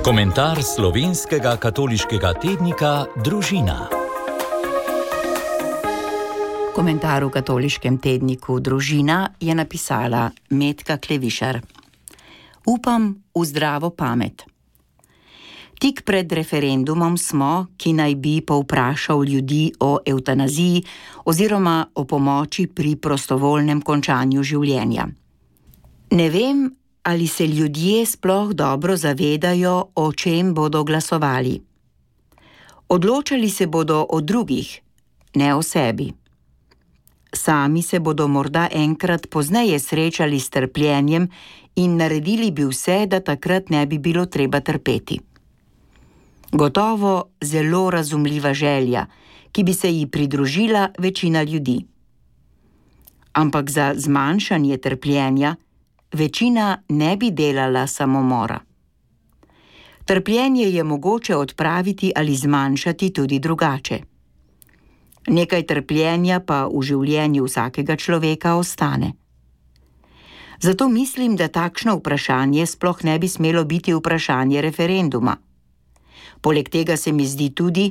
Komentar slovenskega katoliškega tednika Družina. Komentar v katoliškem tedniku Družina je napisala Metka Klevišar. Upam v zdravo pamet. Tik pred referendumom smo, ki naj bi povprašal ljudi o evtanaziji oziroma o pomoči pri prostovoljnem končanju življenja. Ne vem, ali se ljudje sploh dobro zavedajo, o čem bodo glasovali. Odločali se bodo o drugih, ne o sebi. Sami se bodo morda enkrat pozneje srečali s trpljenjem in naredili bi vse, da takrat ne bi bilo treba trpeti. Gotovo zelo razumljiva želja, ki bi se ji pridružila večina ljudi. Ampak za zmanjšanje trpljenja večina ne bi delala samomora. Trpljenje je mogoče odpraviti ali zmanjšati tudi drugače. Nekaj trpljenja pa v življenju vsakega človeka ostane. Zato mislim, da takšno vprašanje sploh ne bi smelo biti vprašanje referenduma. Poleg tega se mi zdi tudi,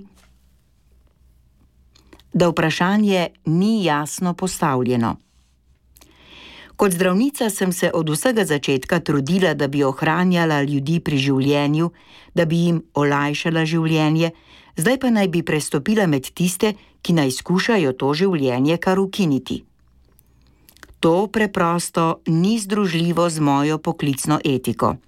da vprašanje ni jasno postavljeno. Kot zdravnica sem se od vsega začetka trudila, da bi ohranjala ljudi pri življenju, da bi jim olajšala življenje, zdaj pa naj bi prestopila med tiste, ki naj skušajo to življenje kar ukiniti. To preprosto ni združljivo z mojo poklicno etiko.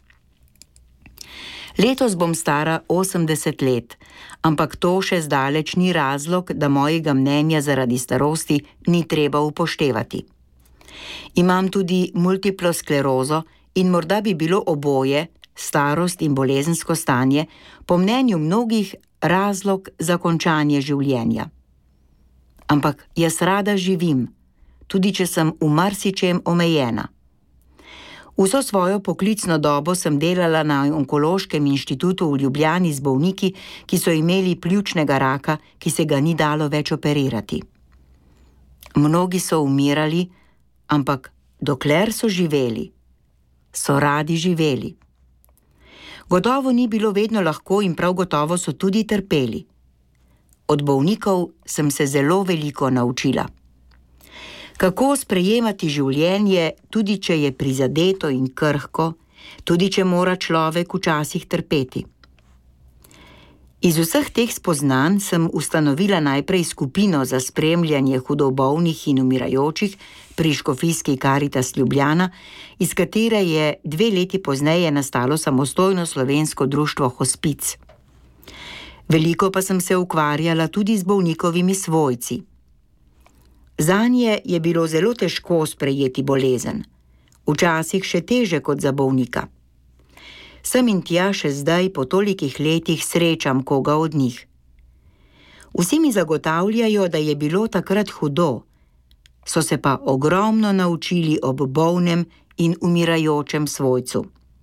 Letos bom stara 80 let, ampak to še zdaleč ni razlog, da mojega mnenja zaradi starosti ni treba upoštevati. Imam tudi multiplo sklerozo in morda bi bilo oboje, starost in bolezensko stanje, po mnenju mnogih razlog za končanje življenja. Ampak jaz rada živim, tudi če sem v marsičem omejena. Vso svojo poklicno dobo sem delala na Onkološkem inštitutu v Ljubljani z bolniki, ki so imeli pljučnega raka, ki se ga ni dalo več operirati. Mnogi so umirali, ampak dokler so živeli, so radi živeli. Gotovo ni bilo vedno lahko in prav gotovo so tudi trpeli. Od bolnikov sem se zelo veliko naučila. Kako sprejemati življenje, tudi če je prizadeto in krhko, tudi če mora človek včasih trpeti. Iz vseh teh spoznanj sem ustanovila najprej skupino za spremljanje hudobolnih in umirajočih pri Škofijski Karitas Ljubljana, iz katere je 2 leti pozneje nastalo samostojno slovensko društvo Hospic. Veliko pa sem se ukvarjala tudi z bolnikovimi svojci. Zanje je bilo zelo težko sprejeti bolezen, včasih še teže kot za bolnika. Sem in tja še zdaj po tolikih letih srečam koga od njih. Vsi mi zagotavljajo, da je bilo takrat hudo, so se pa ogromno naučili ob bolnem in umirajočem svojcu.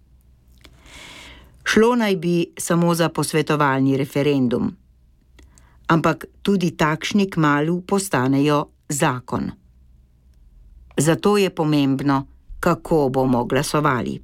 Šlo naj bi samo za posvetovalni referendum, ampak tudi takšni kmalu postanejo zakon. Zato je pomembno, kako bomo glasovali.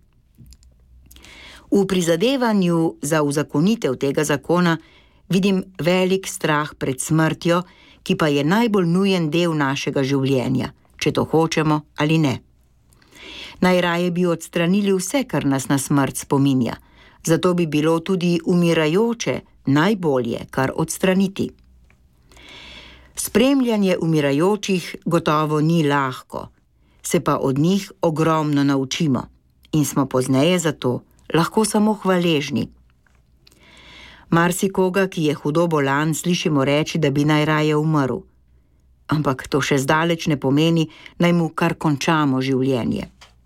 V prizadevanju za uzakonitev tega zakona vidim velik strah pred smrtjo, ki pa je najbolj nujen del našega življenja, če to hočemo ali ne. Najraje bi odstranili vse, kar nas na smrt spominja, zato bi bilo tudi umirajoče najbolje kar odstraniti. Spremljanje umirajočih gotovo ni lahko, se pa od njih ogromno naučimo in smo pozneje zato lahko samo hvaležni. Marsikoga, ki je hudo bolan, slišimo reči, da bi najraje umrl. Ampak to še zdaleč ne pomeni, naj mu kar končamo življenje.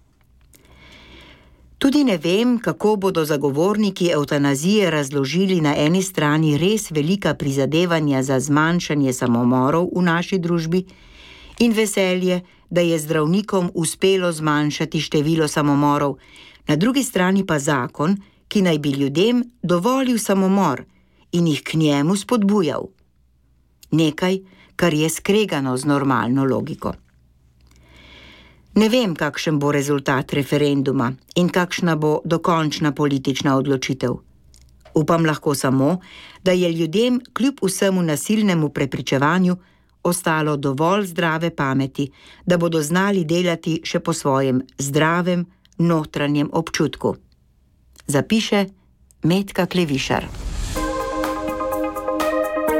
Tudi ne vem, kako bodo zagovorniki evtanazije razložili na eni strani res velika prizadevanja za zmanjšanje samomorov v naši družbi in veselje, da je zdravnikom uspelo zmanjšati število samomorov, na drugi strani pa zakon, ki naj bi ljudem dovolil samomor in jih k njemu spodbujal. Nekaj, kar je skregano z normalno logiko. Ne vem, kakšen bo rezultat referenduma in kakšna bo dokončna politična odločitev. Upam lahko samo, da je ljudem kljub vsemu nasilnemu prepričevanju ostalo dovolj zdrave pameti, da bodo znali delati še po svojem zdravem notranjem občutku. Zapiše Metka Klevišar.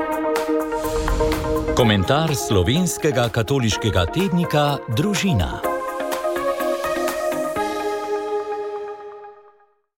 Komentar slovenskega katoliškega tednika Družina.